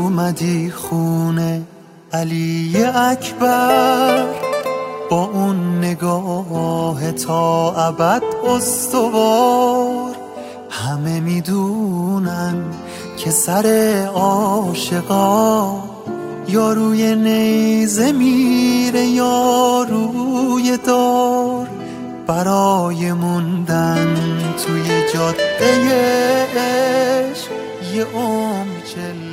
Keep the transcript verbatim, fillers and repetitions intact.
اومدی خونه علی اکبر، با اون نگاه تا ابد استوار. همه میدونن که سر عاشقا یا روی نیزه میره یا روی دار. برای موندن توی جاده عشق یه عمر